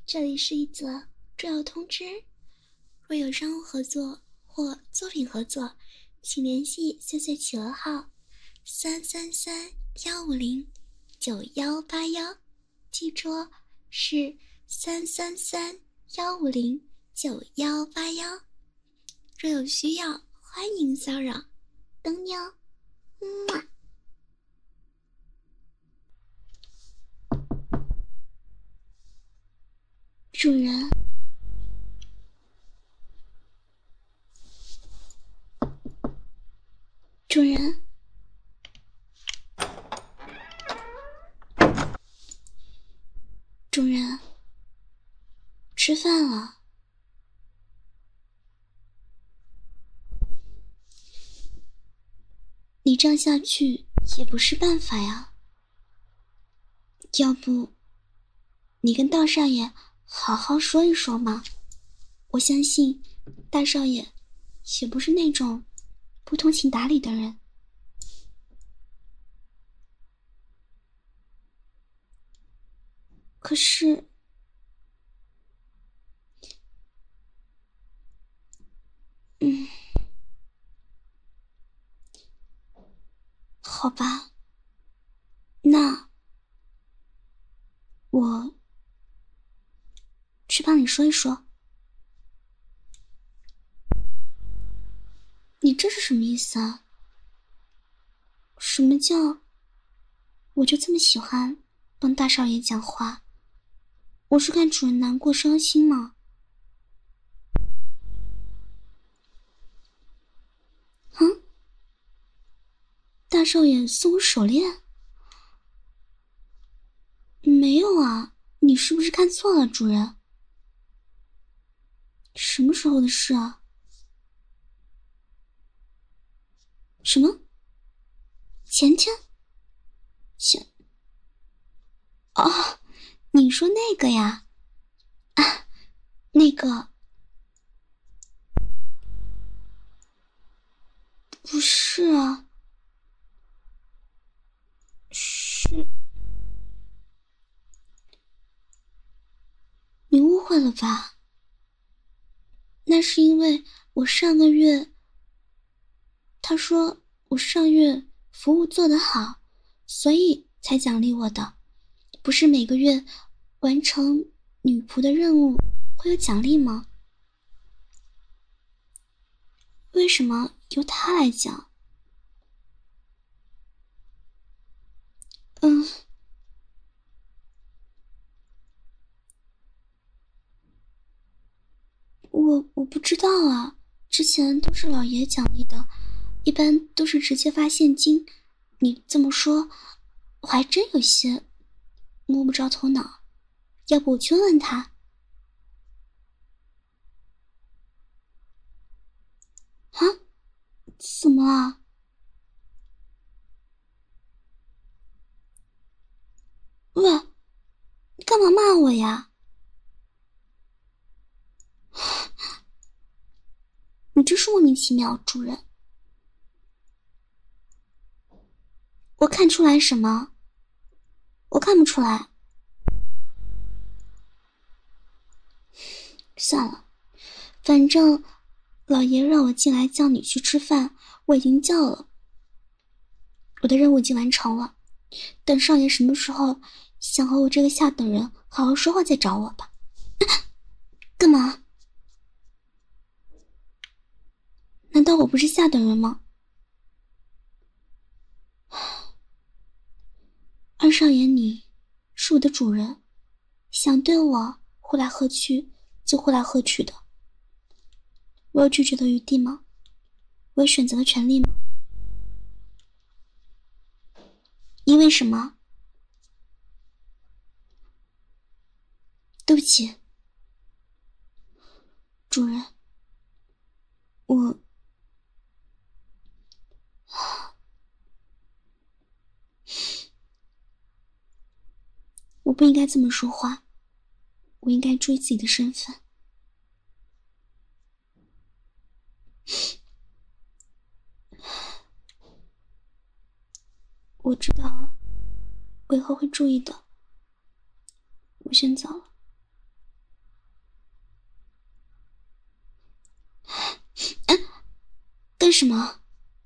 这里是一则重要通知，若有商务合作或作品合作，请联系岁岁企鹅号333-150-9181，记住哦，是333-150-9181。若有需要，欢迎骚扰，等你哦。主人，主人，主人，吃饭了。你这样下去也不是办法呀。要不，你跟大少爷好好说一说嘛。我相信大少爷也不是那种不通情达理的人。可是，好吧，那我去帮你说一说。你这是什么意思啊？什么叫我就这么喜欢帮大少爷讲话？我是看主人难过伤心吗？嗯？大少爷送我手链？没有啊，你是不是看错了，主人？什么时候的事啊？什么？前天？哦，你说那个呀？啊，那个不是啊，是你误会了吧？那是因为我上个月，他说我上月服务做得好，所以才奖励我的。不是每个月完成女仆的任务会有奖励吗？为什么由他来讲？我不知道啊，之前都是老爷奖励的，一般都是直接发现金。你这么说，我还真有些摸不着头脑，要不我去问问他。啊？怎么了？喂，你干嘛骂我呀？你真是莫名其妙，主人。我看出来什么？我看不出来。算了，反正老爷让我进来叫你去吃饭，我已经叫了。我的任务已经完成了，等少爷什么时候想和我这个下等人好好说话再找我吧。干嘛？难道我不是下等人吗？二少爷，你是我的主人，想对我呼来喝去就呼来喝去的，我有拒绝的余地吗？我有选择的权利吗？因为什么？对不起，主人，我不应该这么说话，我应该注意自己的身份。我知道了，我以后会注意的。我先走了。 什么？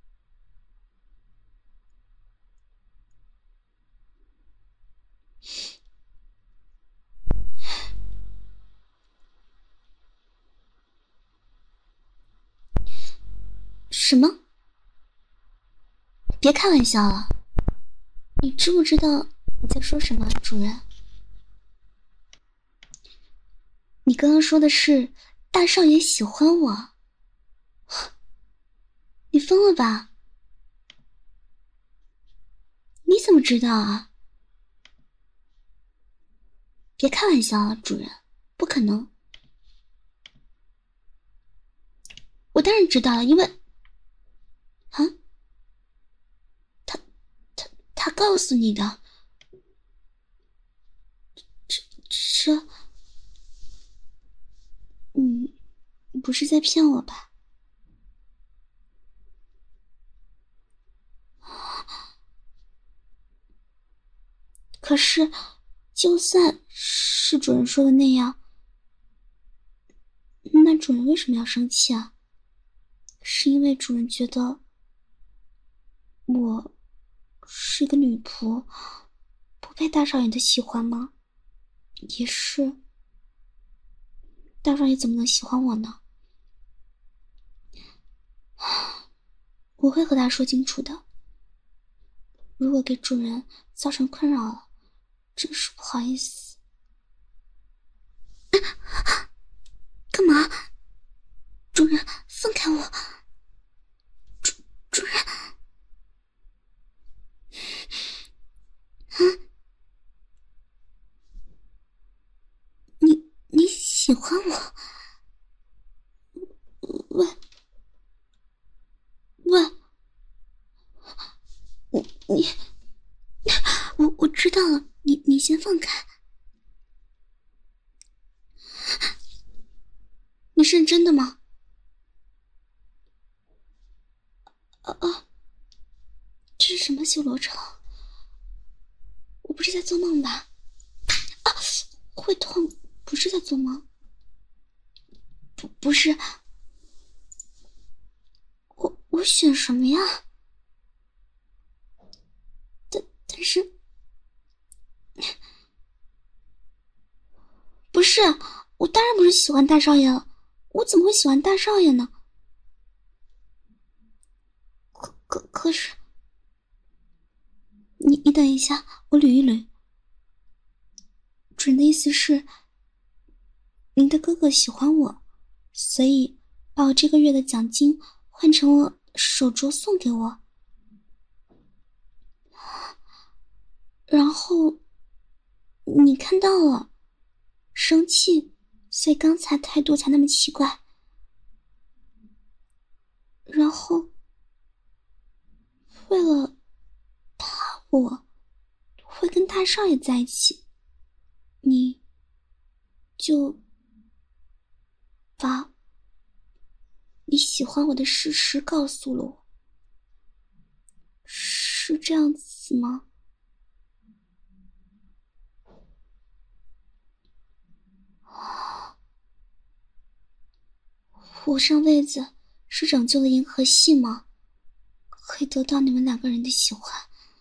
什么？别开玩笑了，你知不知道你在说什么，主人？你刚刚说的是大少爷喜欢我，你疯了吧？你怎么知道啊？别开玩笑了，主人，不可能。我当然知道了，因为啊，他告诉你的。这，你不是在骗我吧？可是，就算是主人说的那样，那主人为什么要生气啊？是因为主人觉得我是一个女仆，不配大少爷的喜欢吗？也是，大少爷怎么能喜欢我呢？我会和他说清楚的。如果给主人造成困扰了，真是不好意思。干嘛？主人，放开我！主人，你喜欢我？喂喂，你，我知道了，你先放开。你是认真的吗？这是什么修罗场？我不是在做梦吧？啊，会痛，不是在做梦。不是，我选什么呀？但是，不是，我当然不是喜欢大少爷了，我怎么会喜欢大少爷呢？可是，你等一下，我捋一捋。主人的意思是，您的哥哥喜欢我，所以把我这个月的奖金换成了手镯送给我，然后你看到了，生气，所以刚才态度才那么奇怪，然后为了他，我会跟大少爷在一起，你就把你喜欢我的事实告诉了我，是这样子吗？我上辈子是拯救了银河系吗？可以得到你们两个人的喜欢。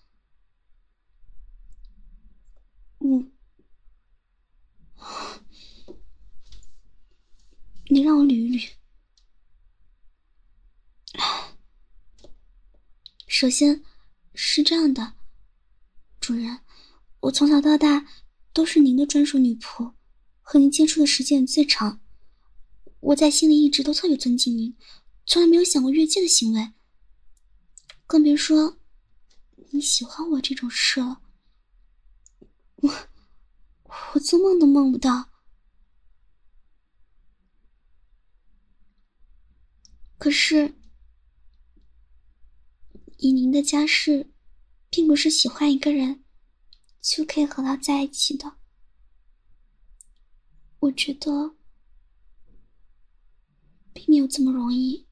你让我捋一捋。首先是这样的，主人，我从小到大都是您的专属女仆，和您接触的时间最长，我在心里一直都特别尊敬您，从来没有想过越界的行为，更别说你喜欢我这种事了。我做梦都梦不到。可是以您的家世，并不是喜欢一个人就可以和他在一起的。我觉得并没有这么容易。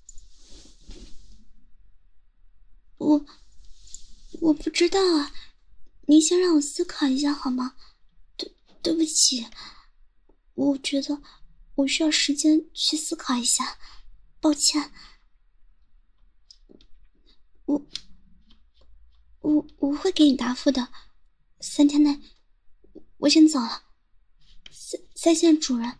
我不知道啊，您先让我思考一下好吗？对不起，我觉得我需要时间去思考一下，抱歉。 我会给你答复的。3天内，我先走了。再见，主人。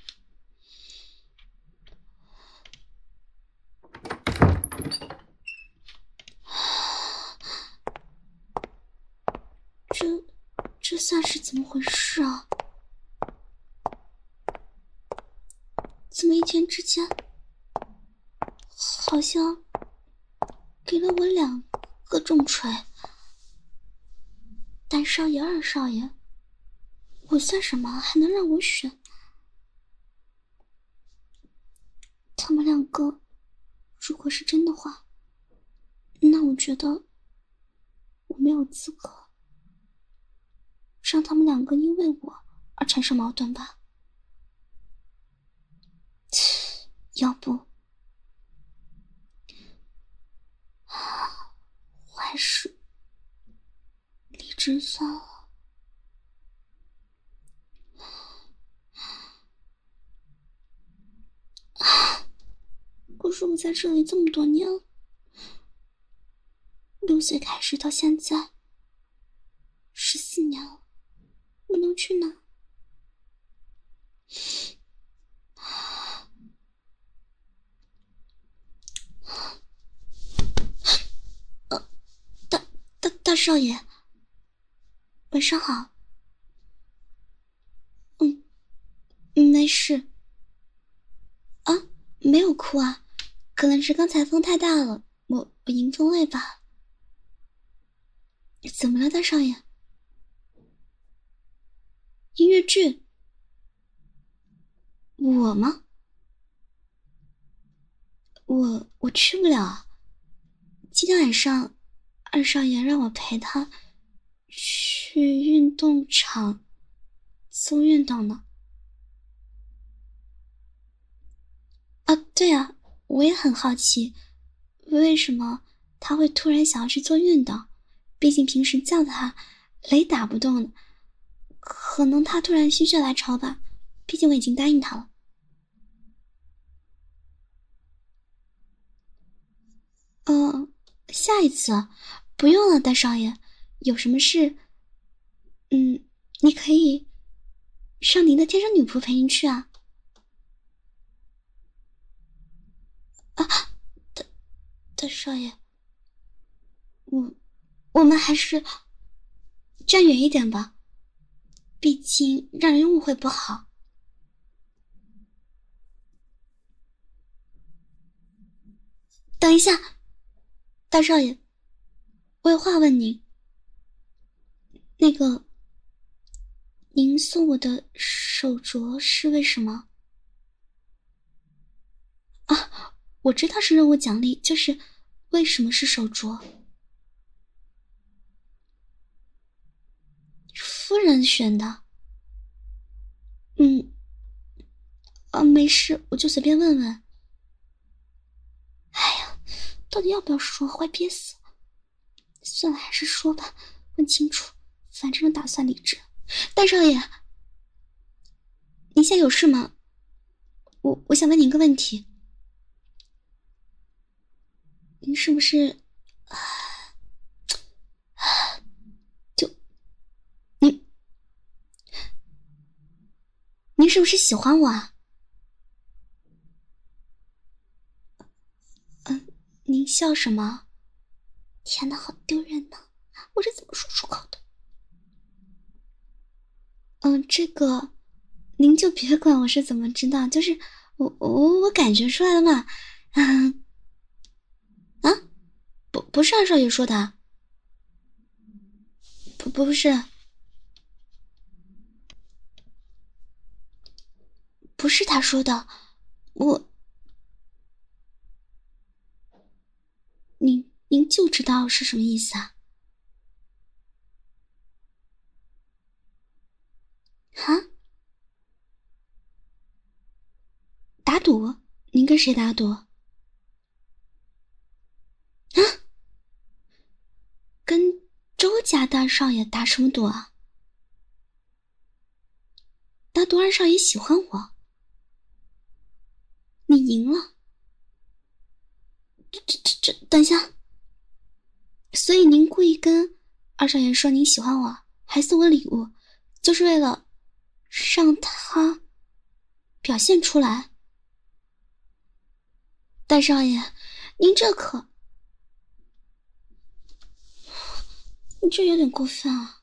这算是怎么回事啊？怎么一天之间，好像给了我2个重锤？大少爷、二少爷，我算什么？还能让我选？他们2个，如果是真的话，那我觉得我没有资格让他们2个因为我而产生矛盾吧。要不我还是离职算了。可是我在这里这么多年了，6岁开始到现在14年了，我能去哪？大少爷，晚上好。没事。啊，没有哭啊，可能是刚才风太大了，我迎风泪吧。怎么了，大少爷？音乐剧？我吗？我去不了。今天晚上二少爷让我陪他去运动场做运动呢。啊，对啊，我也很好奇，为什么他会突然想要去做运动？毕竟平时叫他雷打不动的，可能他突然心血来潮吧，毕竟我已经答应他了。下一次不用了，大少爷，有什么事，你可以让您的贴身女仆陪您去啊。啊，大少爷，我们还是站远一点吧，毕竟让人误会不好。等一下，大少爷，我有话问您。那个，您送我的手镯是为什么？啊，我知道是任务奖励，就是为什么是手镯？夫人选的。没事，我就随便问问。哎呀，到底要不要说？快憋死！算了，还是说吧，问清楚，反正打算离职。大少爷，你现在有事吗？我想问您一个问题，您是不是就您是不是喜欢我啊？您笑什么？天哪，好丢人呐！我这怎么说出口的？这个您就别管我是怎么知道，就是我感觉出来了嘛。不是二少爷说的，不是，不是他说的，您就知道是什么意思啊？哈？打赌？您跟谁打赌？啊？跟周家大少爷打什么赌啊？打赌二少爷喜欢我，你赢了。这，等一下。所以您故意跟二少爷说您喜欢我，还送我礼物，就是为了让他表现出来。大少爷，您这可……你这有点过分啊！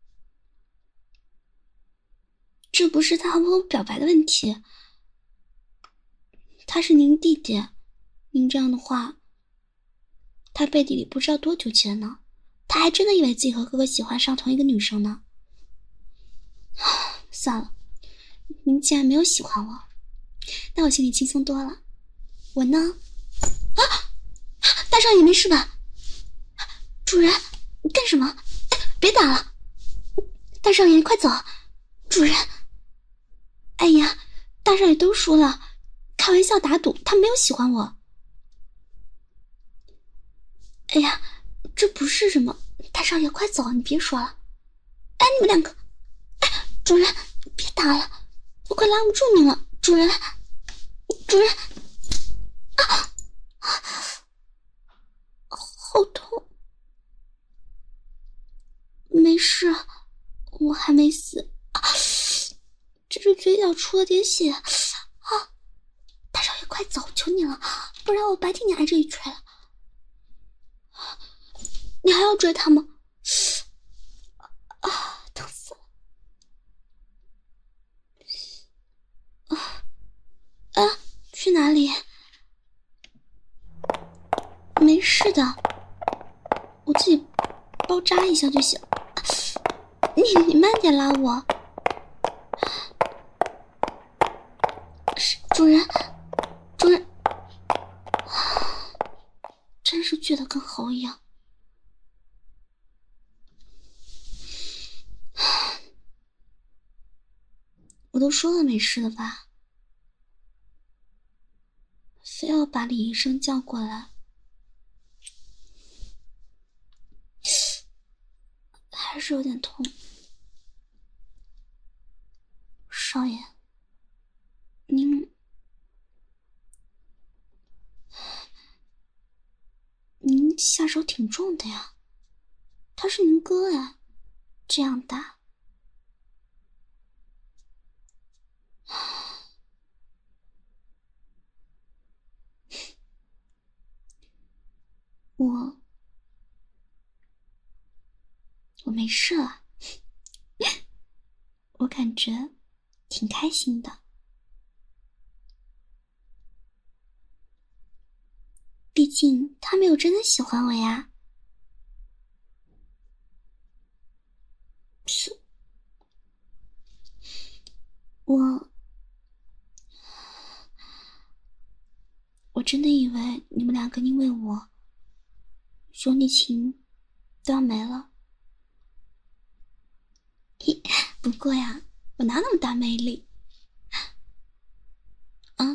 这不是他和我表白的问题，他是您弟弟，您这样的话，他背地里不知道多纠结呢。他还真的以为自己和哥哥喜欢上同一个女生呢。算了，您既然没有喜欢我，那我心里轻松多了。我呢？啊！大少爷没事吧？主人，你干什么？别打了！大少爷，你快走！主人，哎呀，大少爷都说了，开玩笑打赌，他没有喜欢我。哎呀，这不是什么，大少爷快走，你别说了。哎，你们两个，哎，主人，别打了，我快拉不住你了，主人，主人，啊，好痛。没事，我还没死啊，只是嘴角出了点血啊！大少爷快走，求你了，不然我白替你挨这一锤了。你还要追他吗？啊，疼死了！啊，去哪里？没事的，我自己包扎一下就行。你慢点拉我。主人，主人，真是倔得跟猴一样。我都说了没事的吧，非要把李医生叫过来，还是有点痛。少爷，您下手挺重的呀，他是您哥呀，这样打。我没事了，我感觉挺开心的。毕竟他没有真的喜欢我呀。是，我真的以为你们两个因为我兄弟情都要没了。不过呀，我哪那么大魅力啊？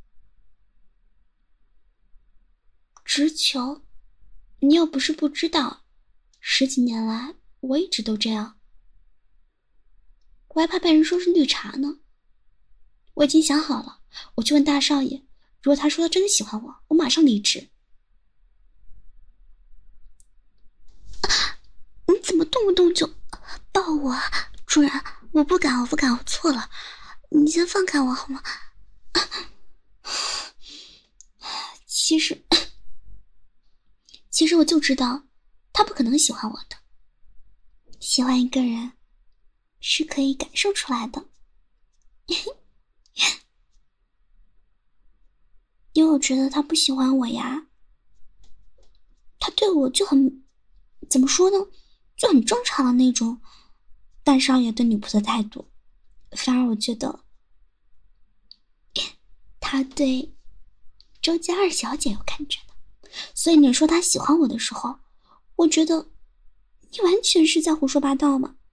直球？你又不是不知道，10几年来我一直都这样。我还怕被人说是绿茶呢。我已经想好了，我去问大少爷，如果他说他真的喜欢我，我马上离职。你怎么动不动就抱我啊？主人，我不敢，我错了，你先放开我好吗？其实我就知道他不可能喜欢我的。喜欢一个人是可以感受出来的。因为我觉得他不喜欢我呀，他对我就很，怎么说呢，就很正常的那种大少爷对女仆的态度。反而我觉得他对周家二小姐有感觉的。所以你说他喜欢我的时候，我觉得你完全是在胡说八道嘛。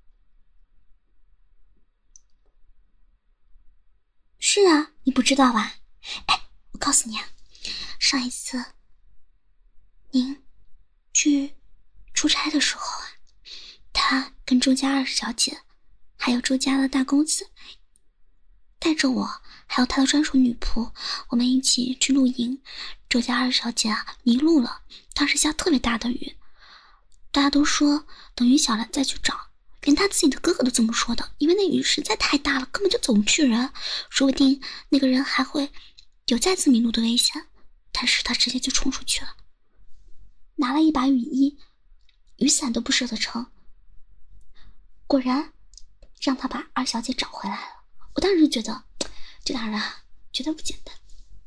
是啊，你不知道吧？哎，我告诉你啊，上一次您去出差的时候啊，他跟周家二小姐还有周家的大公子带着我还有他的专属女仆，我们一起去露营。周家二小姐啊迷路了，当时下特别大的雨， 大家都说等于小兰再去找，连他自己的哥哥都这么说的，因为那雨实在太大了，根本就走不去人，说不定那个人还会有再次迷路的危险。但是他直接就冲出去了，拿了一把雨衣，雨伞都不舍得撑，果然让他把二小姐找回来了。我当时就觉得这俩人啊绝对不简单。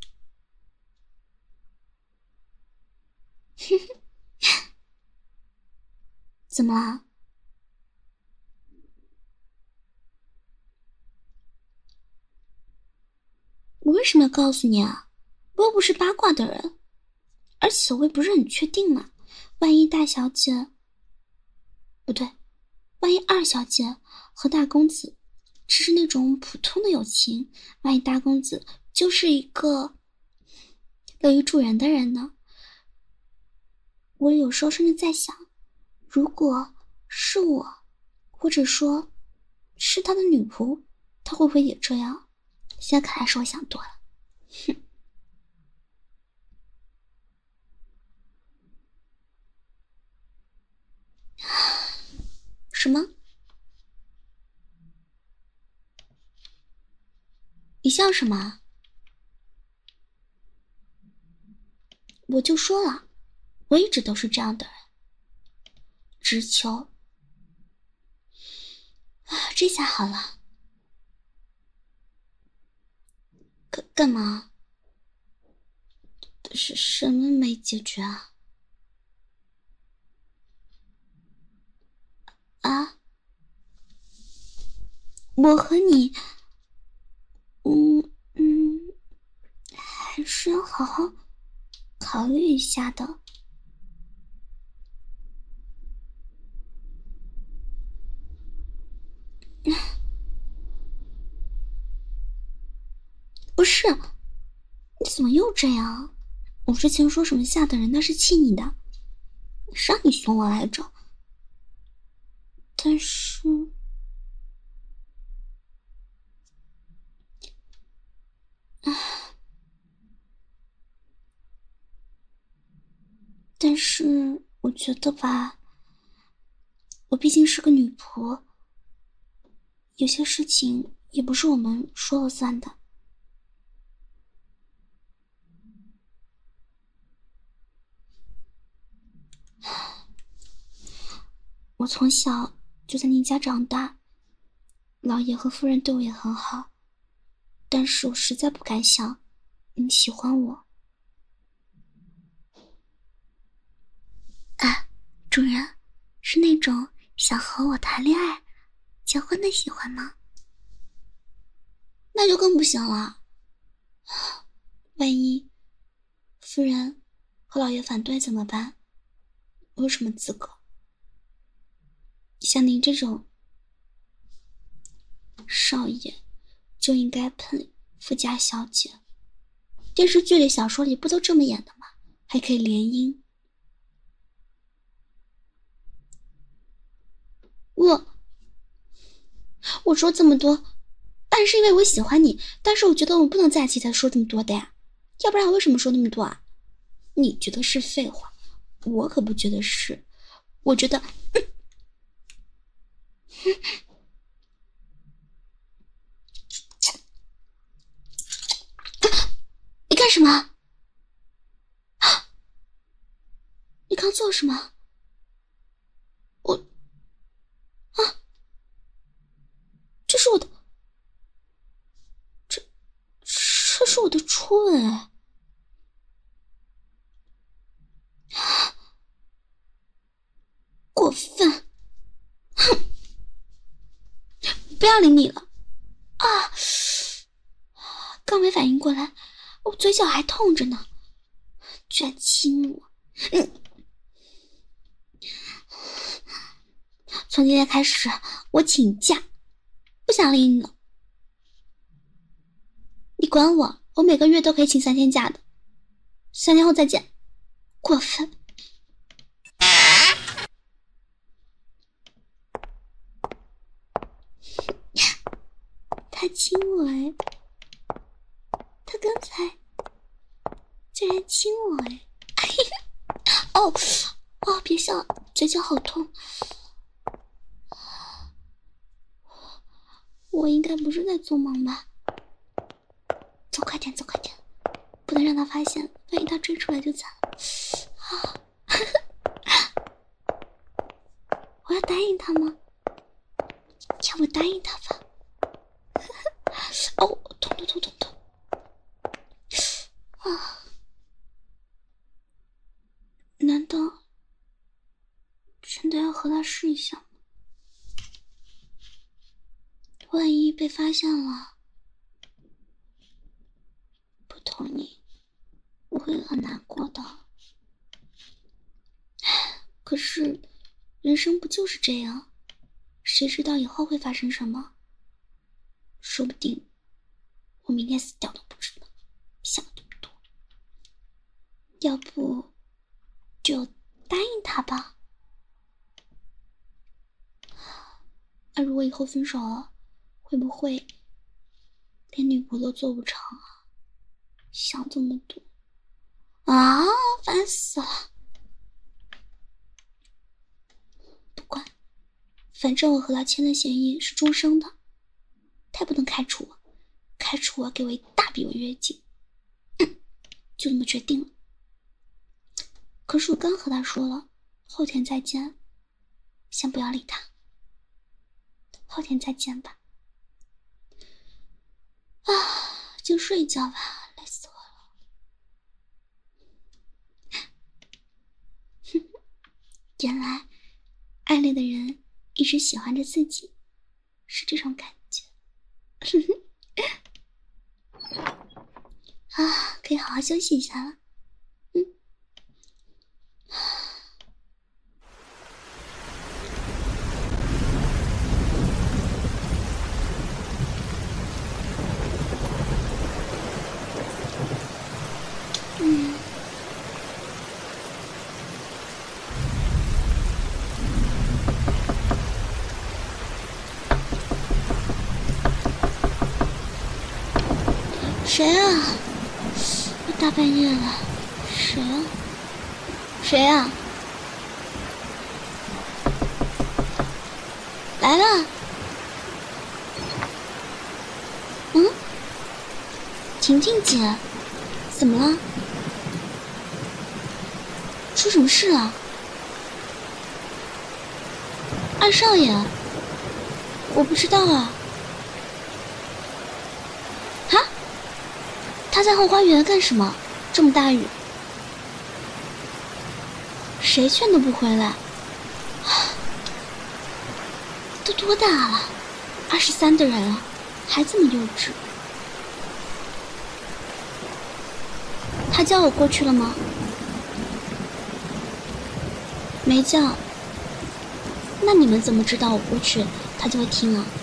怎么了？我为什么要告诉你啊？我又不是八卦的人，而且我也不是很确定嘛。万一大小姐，不对，万一二小姐和大公子只是那种普通的友情，万一大公子就是一个乐于助人的人呢？我有时候甚至在想，如果是我，或者说是他的女仆，他会不会也这样？现在看来是我想多了。哼。什么？你笑什么？我就说了，我一直都是这样的人，直球。这下好了。干嘛？是什么没解决啊？啊？我和你，还是要好好考虑一下的。不是，你怎么又这样？我之前说什么吓的人，那是气你的，是让你怂我来着。但是，但是我觉得吧，我毕竟是个女仆，有些事情也不是我们说了算的。我从小就在宁家长大，老爷和夫人对我也很好，但是我实在不敢想你喜欢我。啊，主人，是那种想和我谈恋爱、结婚的喜欢吗？那就更不行了。万一夫人和老爷反对怎么办？我有什么资格？像您这种少爷就应该配富家小姐，电视剧里、小说里不都这么演的吗？还可以联姻。我说这么多，但是因为我喜欢你，但是我觉得我们不能在一起才说这么多的呀，要不然我为什么说那么多啊？你觉得是废话，我可不觉得是，我觉得，你干什么？你刚做什么？这是我的，这是我的初吻哎！过分！哼，不要理你了啊！刚没反应过来，我嘴角还痛着呢，居然亲我！从今天开始，我请假，不想理你了。你管我，我每个月都可以请3天假的。3天后再见。过分！他亲我哎，他刚才竟然亲我哎！哦哦，别笑，嘴角好痛。我应该不是在做梦吧？走快点，走快点，不能让他发现，万一他追出来就惨了。我要答应他吗？要不答应他吧。哦，痛痛痛痛痛！啊，难道真的要和他试一下吗？万一被发现了，不同意，我会很难过的。可是，人生不就是这样？谁知道以后会发生什么？说不定我明天死掉都不知道，想这么多。要不就答应他吧。那如果以后分手了，会不会连女仆都做不成啊？想这么多啊，烦死了！不管，反正我和他签的协议是终生的，他不能开除我，开除我给我一大笔违约金。就这么决定了。可是我刚和他说了，后天再见，先不要理他，后天再见吧。啊，就睡一觉吧，累死我了。原来暗恋的人一直喜欢着自己，是这种感觉。啊，可以好好休息一下了。谁啊？大半夜了，谁啊？谁啊？来了。婷婷姐，怎么了？出什么事了？二少爷，我不知道啊。哈？他在后花园干什么？这么大雨，谁劝都不回来。都多大了？23的人了，还这么幼稚。他叫我过去了吗？没叫。那你们怎么知道我过去他就会听啊？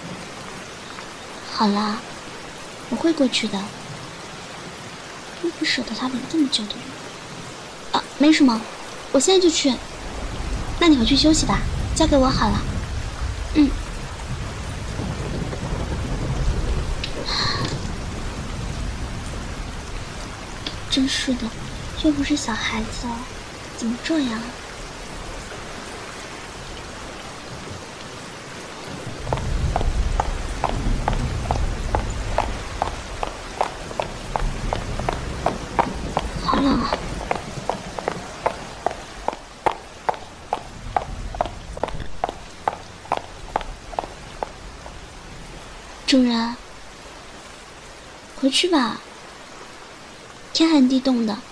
好啦，我会过去的。又不舍得他淋这么久的雨。啊，没什么，我现在就去。那你回去休息吧，交给我好了。真是的，又不是小孩子，怎么这样？好冷啊！主人，回去吧。天寒地冻的，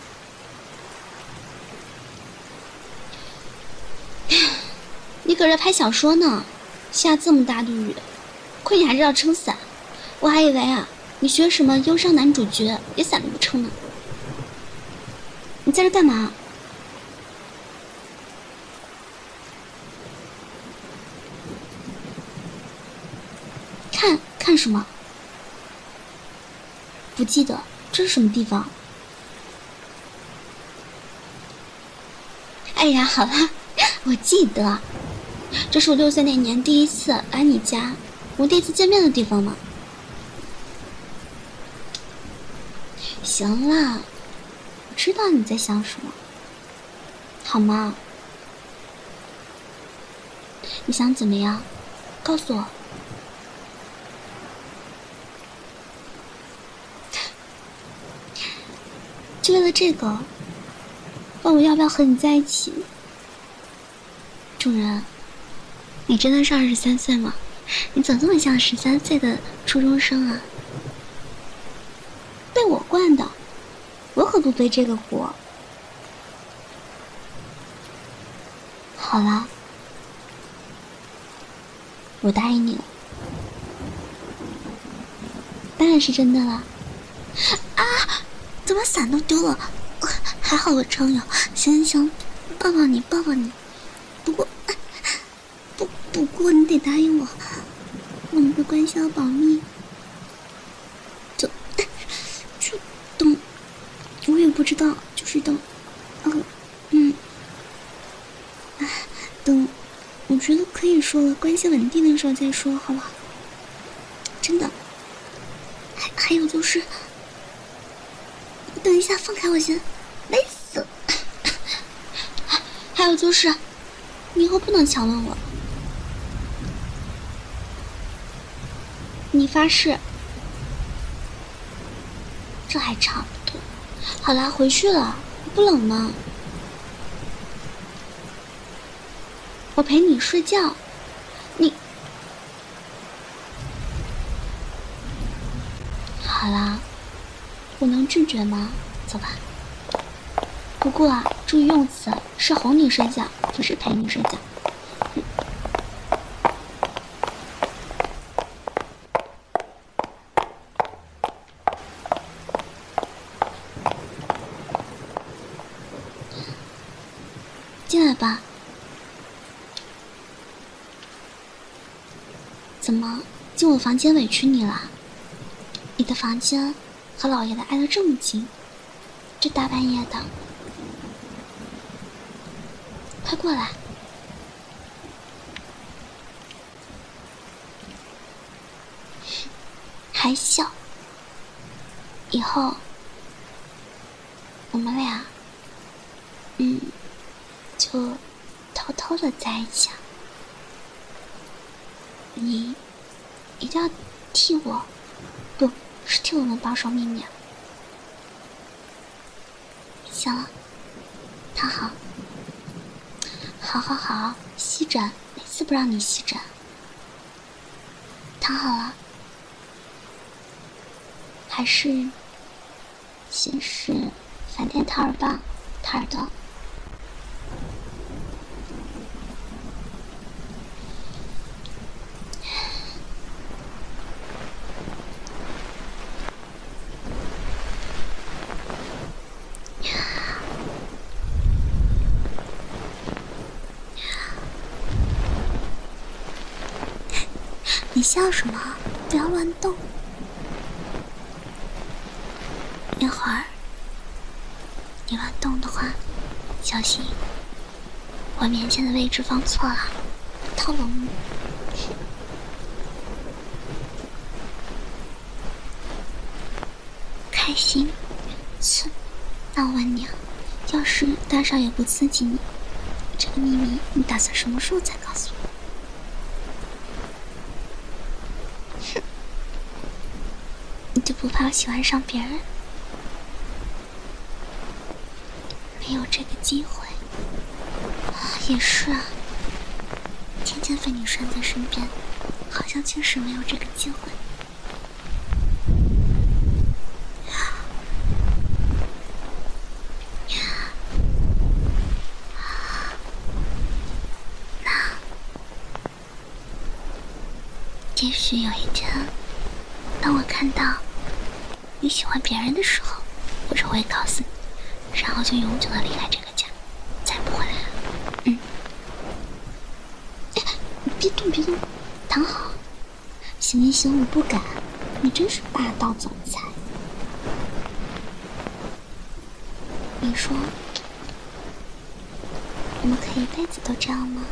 你搁这拍小说呢？下这么大的雨，亏你还知道撑伞，我还以为啊，你学什么忧伤男主角，连伞都不撑呢。你在这干嘛？看什么？不记得。这是什么地方？哎呀，好了，我记得，这是我6岁那年第一次来你家，我们第一次见面的地方嘛。行了，我知道你在想什么。 好吗？你想怎么样？告诉我。就为了这个，问我要不要和你在一起？主人，你真的是23岁吗？你怎么这么像13岁的初中生啊？被我惯的，我可不背这个锅。好了，我答应你了，当然是真的啦。啊！怎么伞都丢了？还好我撑有。行，抱抱你。不过你得答应我，我们的关系要保密。就等，我也不知道，就是等，等，我觉得可以说了，关系稳定的时候再说，好吧？真的。还有就是，等一下，放开我先，累死了。还有就是，你以后不能强吻我。你发誓。这还差不多。好啦，回去了，不冷吗？我陪你睡觉。你好啦，我能拒绝吗？走吧。不过啊，注意用词，是哄你睡觉，不是陪你睡觉。进来吧。怎么进我房间委屈你了？你的房间和老爷的挨得这么近，这大半夜的，快过来。还笑。以后我们俩就偷偷的在一起啊。你一定要替我，不是替我们保守秘密啊。行了，躺好。好，吸枕，每次不让你吸枕。躺好了，还是先是反电掏耳棒，掏耳朵。你笑什么？不要乱动。一会儿你乱动的话，小心我面前的位置放错了，套龙你。开心？切！那我问你啊，要是大少爷不刺激你，这个秘密你打算什么时候才告诉我？你就不怕我喜欢上别人？没有这个机会。也是啊，天天被你拴在身边，好像确实没有这个机会。也许有一天，当我看到你喜欢别人的时候，我就会告诉你，然后就永久的离开这个家，再不回来了。别动，躺好。行，我不敢。你真是霸道总裁。你说，我们可以一辈子都这样吗？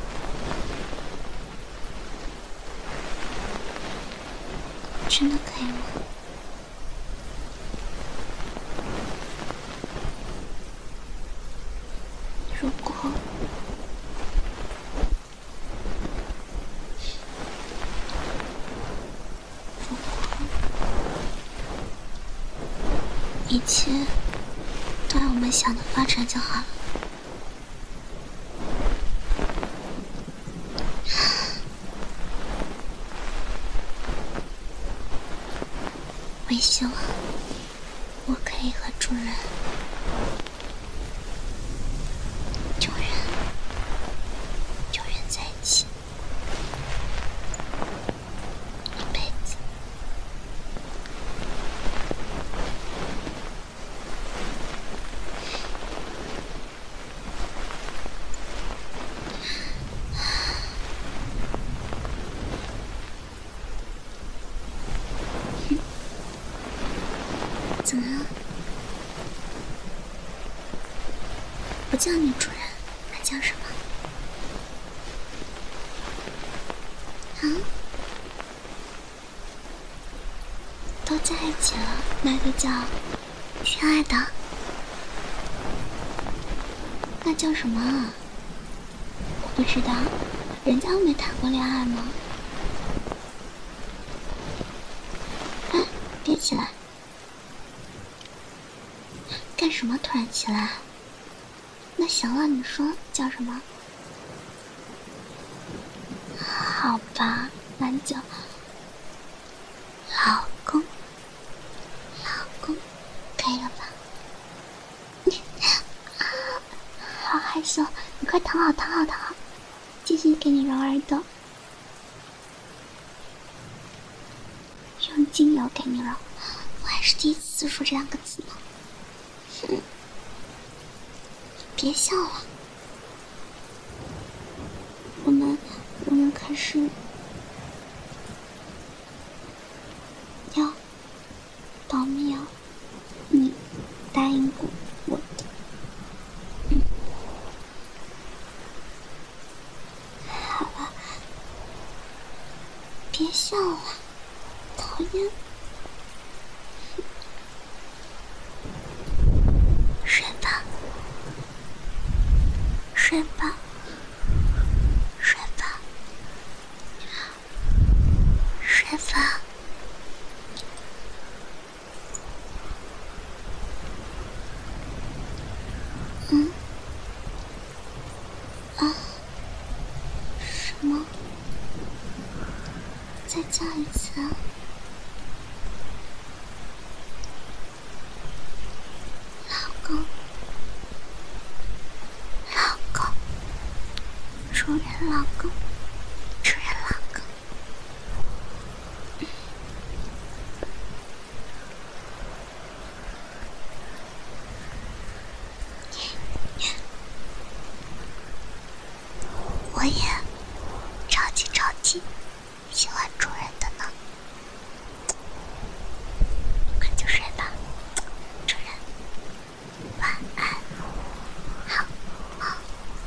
真的可以吗？如果一切都按我们想的发展就好了。我也希望我可以和主人永远在一起，一辈子。怎么了？不叫你主人，还叫什么？啊？都在一起了，那就叫亲爱的。那叫什么啊？我不知道，人家没谈过恋爱吗？哎，别起来！干什么？突然起来？那行了，你说叫什么？好吧，那就老公，老公，可以了吧？啊，好害羞，你快躺好，躺好，躺好，继续给你揉耳朵，用精油给你揉。我还是第一次说这两个字呢。别笑了，我们可是要保密啊！你答应过我的。好了，别笑了，讨厌。睡吧，睡吧，睡吧，睡吧。什么？再叫一次啊！老公，老公，主人老公，主人老公。我也超级喜欢主人的呢。快就睡吧，主人，晚安，好梦。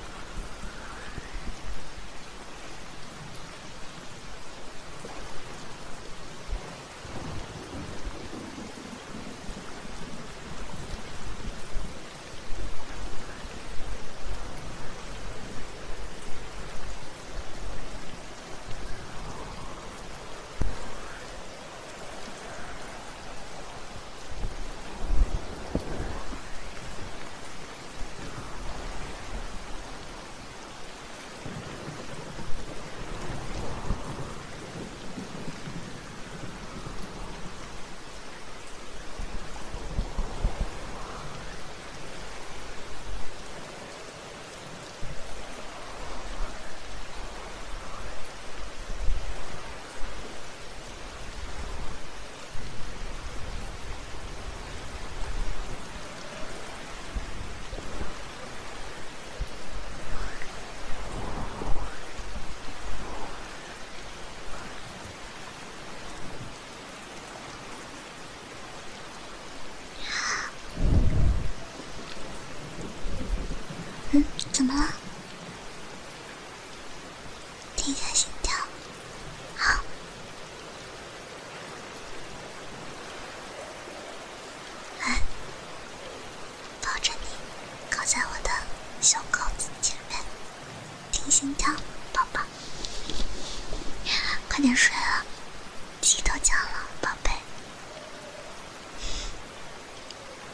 怎么了？停下心跳。好。来，抱着你，靠在我的胸口子前面，停心跳，宝宝。快点睡了，鸡都叫了，宝贝。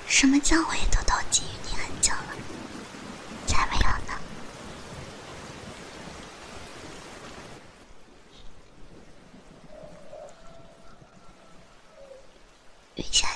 什么叫我也偷偷觊觎你很久了？才没有呢。雨下